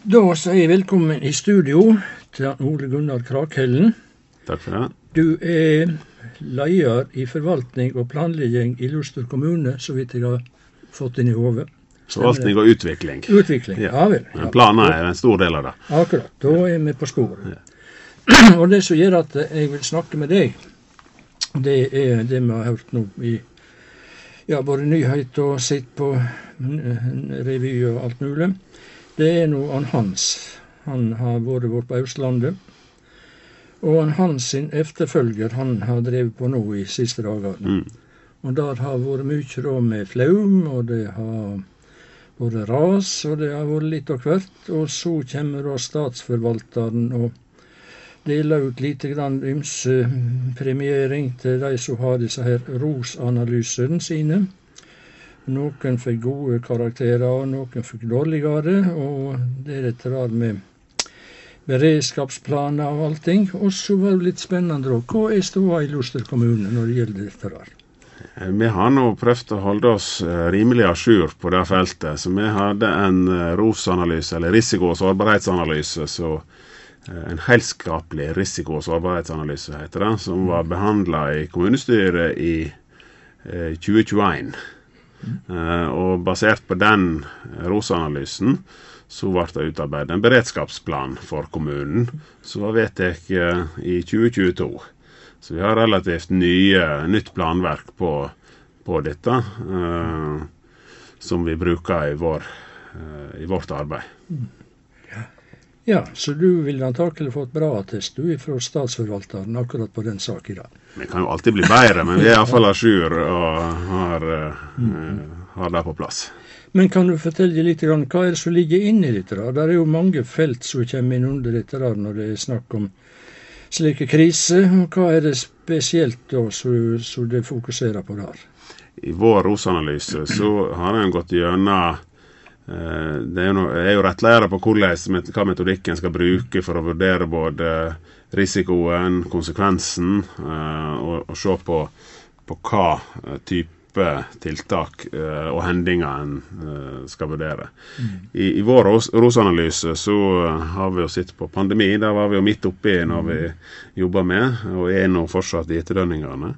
Da sier jeg velkommen i studio til Ole Gunnar Krakhellen. Takk for det. Du leder i forvaltning og planlegging i Luster kommune, så vidt jeg har fått inn i hodet. Forvaltning og utvikling. Utvikling, ja vel. Men planen en stor del av det. Akkurat, da vi på sporet. Og det som gjør at jeg vil snakke med deg, det det vi har hørt nå i både nyhet og sett på revy og alt mulig. Det nå Hans. Han har vært vårt på Østlandet. Og Hans sin efterfølger, han har drevet på nå i siste dagene. Og der har vært mye da med flaum, og det har vært ras, og det har vært litt av hvert. Og så kommer da statsforvalteren og deler ut lite grann premiering til de som har disse her rosanalysene sine. Noen fikk gode karakterer, og noen fikk dårligere, og det dette der med beredskapsplaner og allting. Og så var det litt spennende da. Hva ståa i Luster kommune når det gjelder dette der? Vi har nå prøvd å holde oss rimelig à jour på det feltet, så vi hadde en ROS-analyse, eller risiko- og sårbarhetsanalyse, så en helskapelig risiko- og sårbarhetsanalyse heter det, som var behandlet i kommunestyret i 2021. Og basert på den ROS-analysen så ble det utarbeidet en beredskapsplan for kommunen, som var vedtatt i 2022. Så vi har relativt nytt planverk på dette, som vi bruker i vårt arbeid. Ja, så du ville antakelig fått bra attest fra statsforvalteren akkurat på den saken i dag. Vi kan jo alltid bli bedre, men vi i hvert fall à jour og har det på plass. Men kan du fortelle litt grann, hva det som ligger inne i dette? Det jo mange felt som kommer inn under dette der når det snakk om slike kriser. Og hva det spesielt da som det fokuserer på der? I vår ROS-analyse så har en gått gjennom det jo rettleiere på hva metodikken skal bruke for å vurdere både risikoen, konsekvensen, og se på hva type tiltak og hendinger en skal vurdere. I vår ROS-analyse så har vi jo sett på pandemi, der var vi jo midt oppi når vi jobber med, og nå fortsatt i etterdønningene.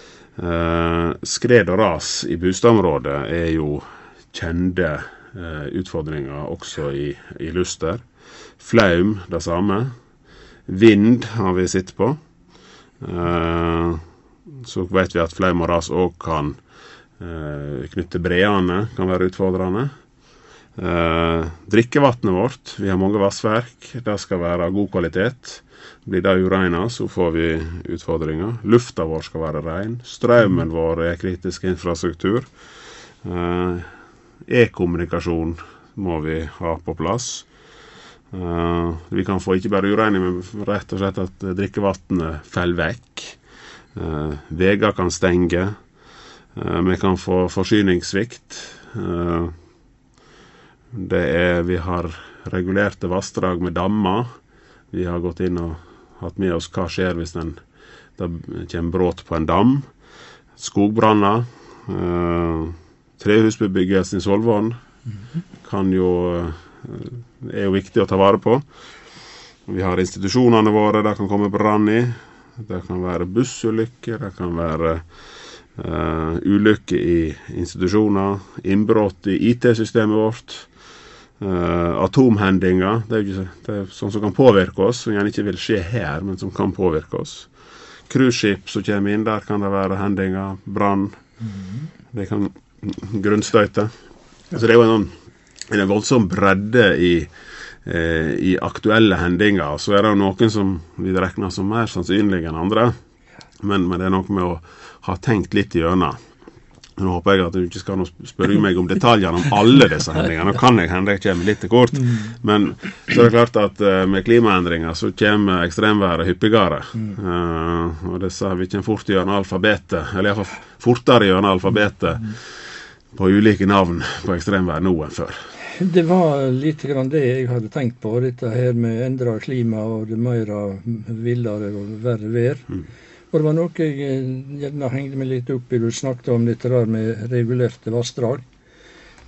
Skred og ras i bostadområdet jo kjente utfordringer også i Luster. Flaum, det samme. Vind har vi sett på. Så vet vi at flaum og ras også kan knytte breene, kan være utfordrende. Drikkevattnet vårt, vi har mange vassverk, det skal være av god kvalitet. Blir det uregnet, så får vi utfordringer. Lufta vår skal være ren. Strømmen vår kritisk infrastruktur. E-kommunikasjon må vi ha på plass. Vi kan få ikke bare uregning, men rett og slett at drikkevattnet faller vekk. Veger kan stenge. Vi kan få forsyningssvikt. Vi har regulerte vassdrag med dammer. Vi har gått inn og hatt med oss hva skjer hvis det kommer bråt på en dam. Skogbranner. Trehusbebyggelse i Solvorn jo viktig å ta vare på. Vi har institusjonene våre, det kan komme brann i. Det kan være bussulykker, det kan være ulykker i institusjoner, innbrott i IT-systemet vårt, atomhendinger. Det jo sånn som kan påvirke oss, som gjerne ikke vil skje her, men som kan påvirke oss. Cruiseskip som kommer inn, der kan det være hendinger, brann. Det kan grunnstøyte. Så det jo en voldsom bredde i aktuelle hendinger. Så det jo noen som vi regner som mer sannsynlige enn andre. Men det noe med å ha tenkt litt igjennom. Nå håper jeg at du ikke skal spørre meg om detaljene om alle disse hendingene. Nå kan jeg hende jeg kommer litt til kort. Men så det klart at med klimaendringer så kommer ekstremværet hyppigere. Og disse vi kommer fort gjennom alfabetet, eller i hvert fall fortere gjennom alfabetet på ulike navn på ekstremvær nå enn før. Det var litt grann det jeg hadde tenkt på, dette her med endret klima og det mer villere og verre vær. Og det var noe jeg gjerne hengte meg litt opp i, du snakket om dette der med regulerte vassdrag.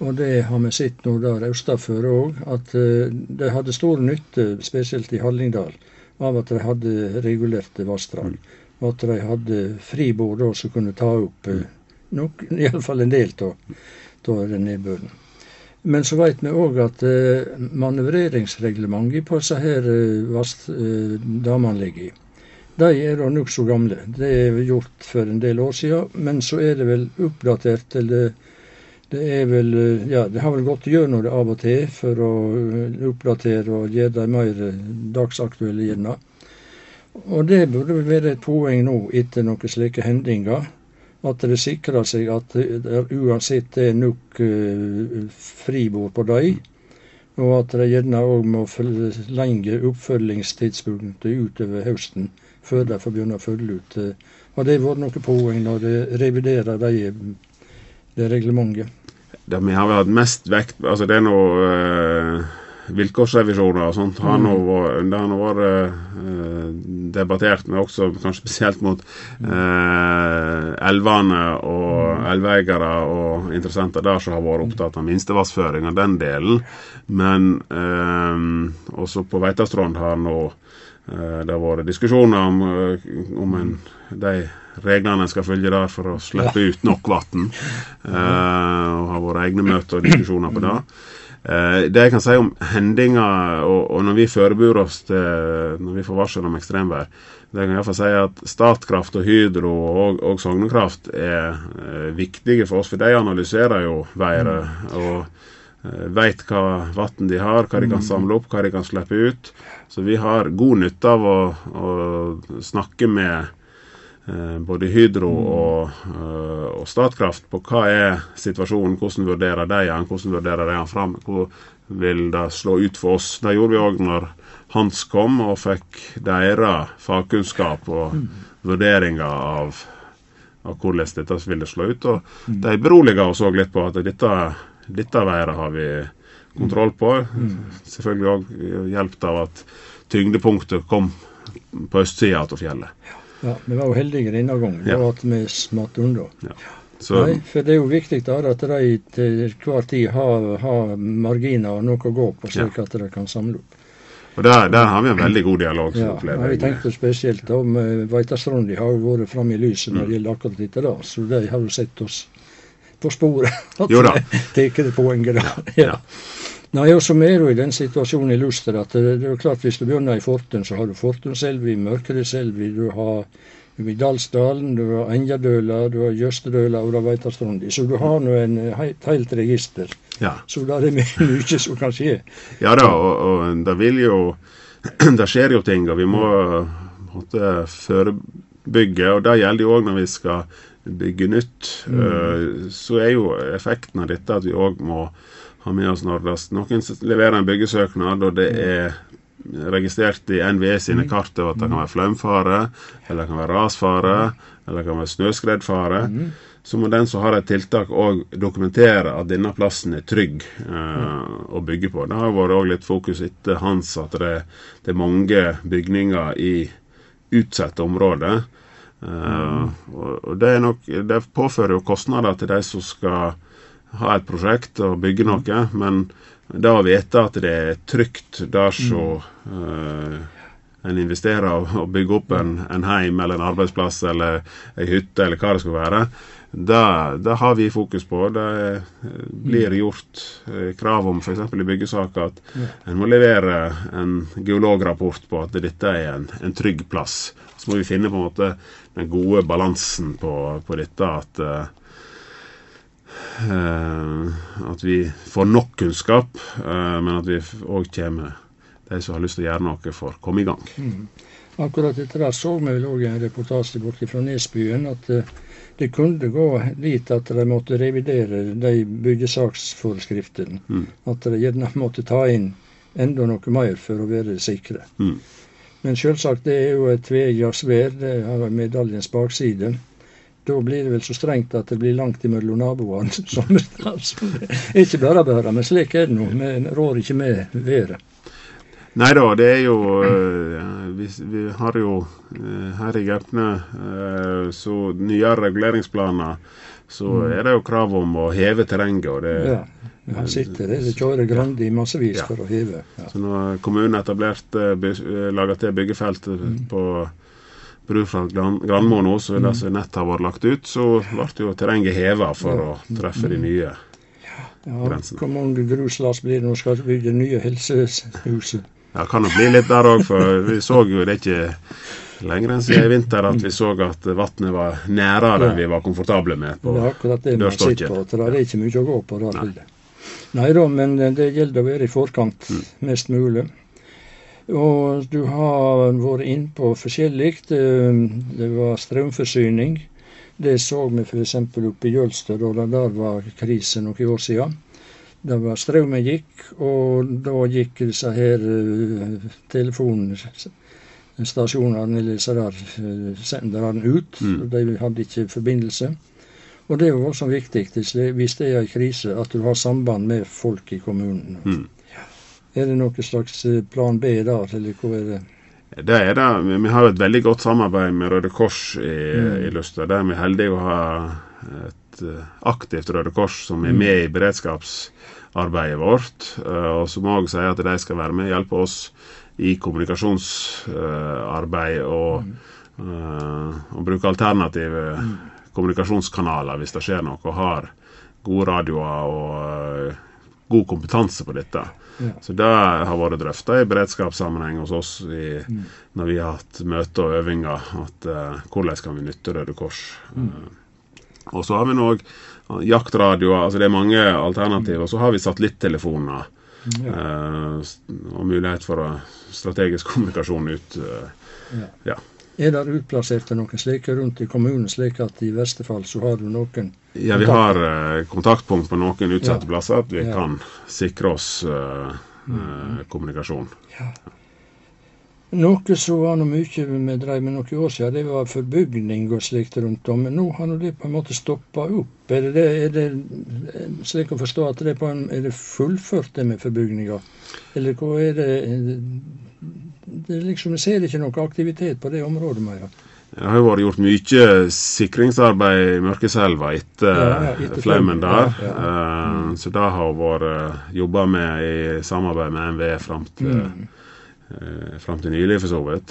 Og det har vi sett nå der østafør òg, at de hadde stor nytte, spesielt i Hallingdal, av at de hadde regulerte vassdrag. Og at de hadde fribord som kunne ta opp nok, i alle fall en del av den nedbøren. Men så vet vi òg at manøvreringsreglementet på disse her damanlegg i, de da nok så gamle. Det gjort for en del år siden, men så det vel oppdatert, eller det vel, ja, det har vel gått gjennom det av og til for å oppdatere og gjøre dem mer dagsaktuelle gjerne. Og det burde vel være et poeng nå etter noen slike hendinger, at det sikrer seg at det uansett nok fribord på dem, og at det gjerne også må forlenge oppfølgingstidspunktet utover høsten, før de får begynne å følge ut. Og det var noen poeng når de reviderer det reglementet. Det vi har hatt mest vekt, altså det noe vilkårsrevisjoner og sånt, det har nå vært debattert, men også kanskje spesielt mot elvene og elveigere og interessenter der som har vært opptatt av minstevassføring av den delen. Men også på Veitastrand har nå det har vært diskusjoner om de reglene skal følge der for å slippe ut nok vatten, og har vært egne møter og diskusjoner på det. Det jeg kan si om hendinger, og når vi forbereder oss til, når vi får varsel om ekstremvær, det kan jeg i hvert fall si at Statkraft og Hydro og Sognekraft viktige for oss, for de analyserer jo været, og vet hva vatten de har, hva de kan samle opp, hva de kan slippe ut. Så vi har god nytte av å snakke med både Hydro og Statkraft på hva situasjonen, hvordan vurderer de han frem, hvor vil det slå ut for oss. Det gjorde vi også når Hans kom og fikk deres fagkunnskap og vurderinger av hvordan dette ville slå ut. Og de beroliget oss også litt på at dette været har vi kontroll på. Selvfølgelig også hjelp av at tyngdepunktet kom på østsiden av fjellet. Ja, vi var jo heldige denne gangen, det var at vi smatt unna. Ja. Så, nei, for det jo viktig at de til hver tid har marginer og noe å gå på, slik at de kan samle opp. Og der har vi en veldig god dialog. Ja, vi tenkte spesielt om Veitastrand, de har jo vært fremme i lyset når det gjelder akkurat dette da, så de har jo sett oss på sporet, at det teker det poenget da. Ja. Nei, og så jo i den situasjonen i Luster, at det jo klart, hvis du begynner i Fortun, så har du Fortunselvi, Mørkereselvi, du har i Dalsdalen, du har Engjadøla, du har Jøstedøla, og du har Veitastrandi. Så du har nå et helt register. Ja. Så da det mye som kan skje. Ja da, og det vil jo, det skjer jo ting, og vi må forebygge, og det gjelder jo også når vi skal bygge nytt. Så jo effekten av dette at vi også må ha med oss når noen leverer en byggesøknad, og det registrert i NVE sine kart at det kan være flømfare, eller det kan være rasfare, eller det kan være snøskredfare. Så må den som har et tiltak også dokumentere at denne plassen trygg å bygge på. Det har vært også litt fokus etter Hans at det mange bygninger i utsatte områder. Og det påfører jo kostnader til de som skal ha et prosjekt og bygge noe, men da å vite at det trygt der så en investerer og bygger opp en heim eller en arbeidsplass eller en hytte eller hva det skal være, da har vi fokus på. Det blir gjort krav om for eksempel i byggesaker at en må levere en geolograpport på at dette en trygg plass. Så må vi finne på en måte den gode balansen på dette, at vi får nok kunnskap, men at vi også kommer de som har lyst til å gjøre noe for å komme i gang. Akkurat etter det så vi vel også en reportasje borte fra Nesbyen at det kunne gå litt at de måtte revidere de byggesaksforskriftene, at de gjerne måtte ta inn enda noe mer for å være sikre. Men selvsagt det jo et tveegget sverd, det har medaljens bakside. Da blir det vel så strengt at det blir langt imellom naboene. Altså, ikke bare, men slik det nå. Vi rår ikke med været. Neida, det jo vi har jo her i Gaupne så nye reguleringsplaner så det jo krav om å heve terrenget, og det han sitter der, det kjører grande i massevis for å heve. Så når kommunen etablerte, laget til byggefeltet på bru fra Grandmo nå, så det som nett har vært lagt ut, så ble jo terrenget hevet for å treffe de nye grensene. Hvor mange gruslass blir det nå skal bygge nye helsehuset? Ja, kan det bli litt der også, for vi så jo det ikke lenger enn siden i vinter at vi så at vattnet var nærere enn vi var komfortable med på dørstokken. Det akkurat det man sitter på, for det ikke mye å gå på da. Nei da, men det gjelder å være i forkant mest mulig. Og du har vært inn på forskjellig. Det var strømforsyning. Det så vi for eksempel oppe i Jølster, da der var krise noen år siden. Det var strømmen gikk, og da gikk disse her telefonstasjonene, eller disse der senderne ut, og de hadde ikke forbindelse. Og det var også viktig, hvis det en krise, at du har samband med folk i kommunen. Det noe slags plan B der, eller hva det? Det det. Vi har jo et veldig godt samarbeid med Røde Kors i Luster. Der vi heldige å ha et aktivt Røde Kors som med i beredskapsarbeidet vårt, og som også sier at de skal være med og hjelpe oss i kommunikasjonsarbeid og bruke alternative kommunikasjonskanaler hvis det skjer noe, og har gode radioer og god kompetanse på dette. Så det har vært drøftet i beredskapssammenheng hos oss når vi har hatt møter og øvinger, at hvordan kan vi nytte Røde Kors. Og så har vi nå jaktradioer, altså det mange alternativer, og så har vi satellittelefoner og mulighet for strategisk kommunikasjon ut. Det utplassert noen slike rundt i kommunen, slik at i verste fall så har du noen? Ja, vi har kontaktpunkt på noen utsatte plasser, at vi kan sikre oss kommunikasjon. Noe så var noe mye vi drev med noen år siden, det var forbygning og slikt rundt om, men nå har det på en måte stoppet opp. Er det slik å forstå at det det fullført det med forbygninger? Eller hva det? Det liksom, jeg ser ikke noe aktivitet på det området mer. Det har jo vært gjort mye sikringsarbeid i Mørkeselva etter flemmen der. Så det har vært jobbet med i samarbeid med NVE frem til nylig for så vidt.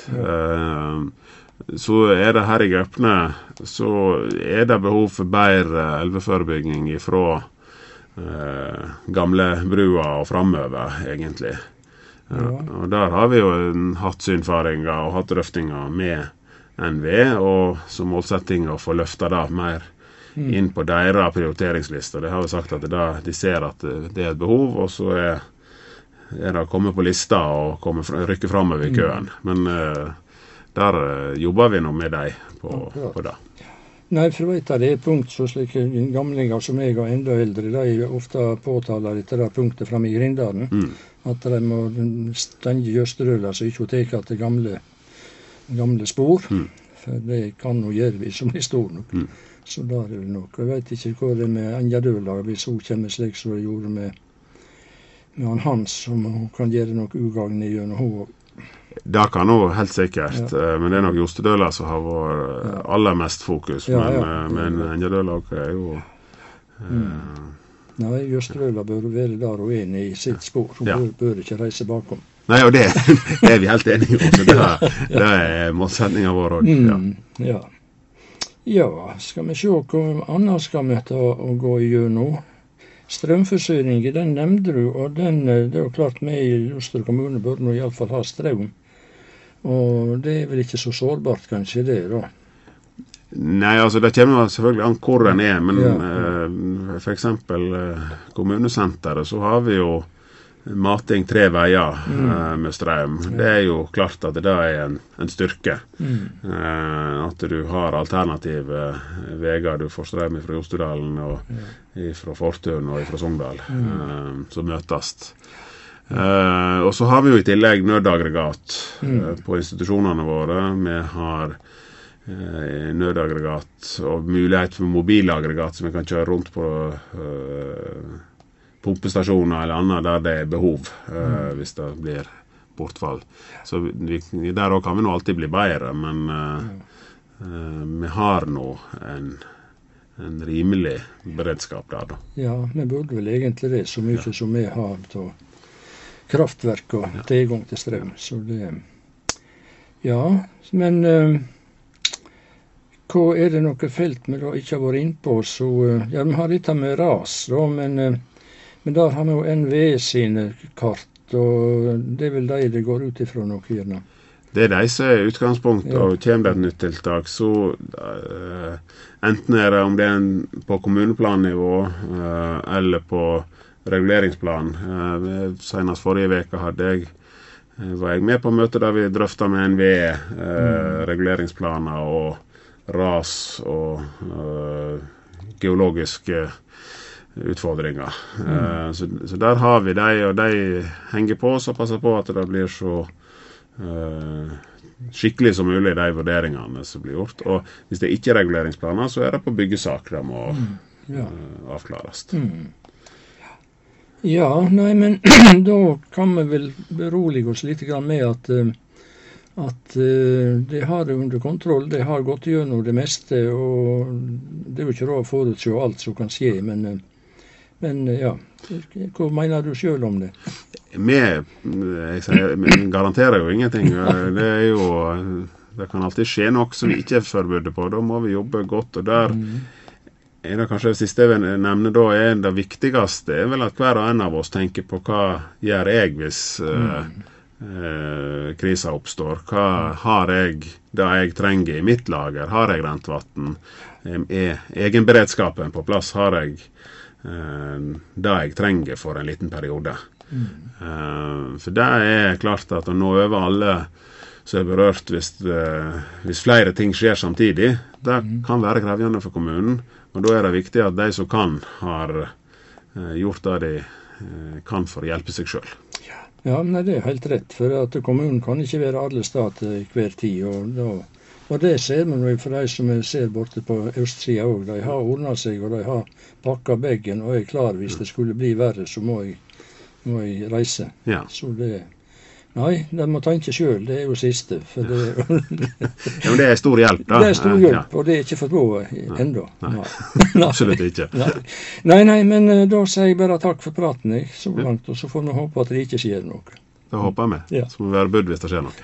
Så det her i Gaupne, så det behov for bedre elveforebygging fra gamle brua og fremover, egentlig. Og der har vi jo hatt synfaringer og hatt drøftinger med NVE, og som målsetting å få løftet det mer inn på deres prioriteringslister. Det har jo sagt at de ser at det et behov, og så det å komme på lista og rykke fremover i køen. Men der jobber vi nå med dem på det. Nei, for vet jeg, det punkt så slike gamlinger som jeg og enda eldre, de ofte påtaler etter det punktet frem i grindene, at de må stenge gjøstrøler så ikke tar til gamle spor, for det kan jo gjøre vi som stor nok. Så der det noe. Jeg vet ikke hva det med Anjadøla, hvis hun kommer slik som det gjorde med han Hans, som hun kan gjøre noe ugagn i gjennom henne. Det kan jo helt sikkert, men det nok Jostedøla som har vært aller mest fokus, men Anjadøla jo... Nei, Jostedøla bør være der og i sitt spor. Hun bør ikke reise bakom. Nei, og det vi helt enige om, så det målsetningen vår. Ja, skal vi se hva annet skal vi ta og gå igjennom. Strømforsyningen, den nevnte du, og det jo klart vi i Luster kommune bør nå i alle fall ha strøm. Og det vel ikke så sårbart kanskje det da? Nei, altså det kommer selvfølgelig an hvor den men for eksempel kommunesenteret så har vi jo mating 3 veier med strøm. Det jo klart at det en styrke. At du har alternative veier. Du får strøm fra Jostedalen og fra Fortun og fra Sogndal som møtes. Og så har vi jo i tillegg nødaggregat på institusjonene våre. Vi har nødaggregat og mulighet for mobilaggregat som vi kan kjøre rundt på pumpestasjoner eller annet der det behov hvis det blir bortfall. Så der også kan vi nå alltid bli bedre, men vi har nå en rimelig beredskap der da. Ja, vi burde vel egentlig det, så mye som vi har til kraftverk og tilgang til strøm. Så det, ja, men hva det noe felt vi da ikke har vært inn på, så ja, vi har dette med ras da, men der har vi jo NVE sine kart, og det er vel det går ut ifra noe gjerne. Det de som utgangspunkt, og kommer det et nytt tiltak, så enten det om det på kommuneplannivå eller på reguleringsplan. Senest forrige veke var jeg med på møte der vi drøftet med NVE reguleringsplaner og ras og geologiske utfordringer. Så der har vi og de henger på oss og passer på at det blir så skikkelig som mulig de vurderingene som blir gjort. Og hvis det ikke er reguleringsplaner, så er det på byggesak det må avklares. Ja, nei, men da kan vi vel berolige oss litt grann med at de har det under kontroll, de har gått gjennom det meste, og det er jo ikke råd å forutse alt som kan skje, men ja, hva mener du selv om det? Jeg garanterer jo ingenting. Det kan alltid skje noe som vi ikke er forberedt på. Da må vi jobbe godt, og der det kanskje det siste jeg nevner da det viktigste vel at hver og en av oss tenker på hva gjør jeg hvis krisa oppstår. Hva har jeg da jeg trenger i mitt lager? Har jeg rent vann? Egenberedskapen på plass? Har jeg det jeg trenger for en liten periode? For det klart at å nå over alle som berørt hvis flere ting skjer samtidig, det kan være krevende for kommunen, og da det viktig at de som kan har gjort det de kan for å hjelpe seg selv. Ja, men det helt rett, for at kommunen kan ikke være alle stater hver tid, og det ser man jo for de som ser borte på østsida også. De har ordnet seg, og de har pakket beggen, og er klar hvis det skulle bli verre, så må jeg reise. Ja. Så det, nei, de må tenke selv, det jo siste. For det, ja, men det stor hjelp, da. Det stor hjelp, og det ikke forstået enda. Nei. Absolutt ikke. Nei, men da sier jeg bare takk for praten, så langt, og så får vi håpe at det ikke skjer noe. Det håper vi. Så må vi være budd hvis det skjer noe.